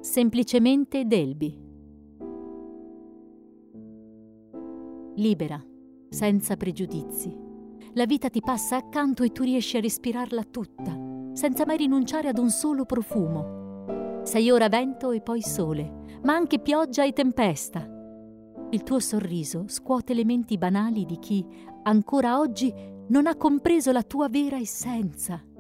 Semplicemente Delby. Libera, senza pregiudizi. La vita ti passa accanto e tu riesci a respirarla tutta, senza mai rinunciare ad un solo profumo. Sei ora vento e poi sole, ma anche pioggia e tempesta. Il tuo sorriso scuote le menti banali di chi, ancora oggi, non ha compreso la tua vera essenza.